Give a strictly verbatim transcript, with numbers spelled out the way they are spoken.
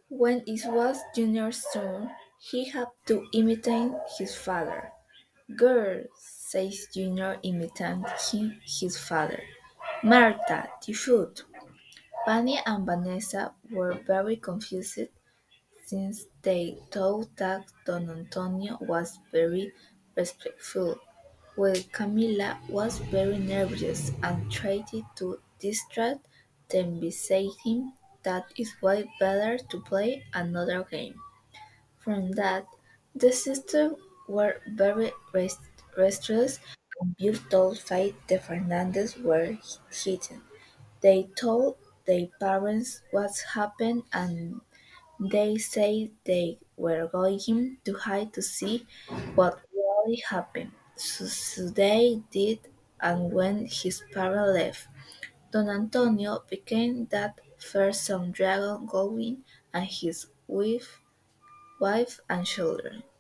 When it was Junior's turn, he had to imitate his father. "Girl," says Junior imitating his father. "Martha, the food." Fanny and Vanessa were very confused since they thought that Don Antonio was very respectful, while Camilla was very nervous and tried to distract them by saying that it was better to play another game. From that, the sisters were very rest- restless and Bill told Faith the Fernandez were hidden. They told their parents what happened and they said they were going to hide to see what really happened. So, so they did, and when his parents left, Don Antonio became that fearsome dragon going and his wife, wife and children.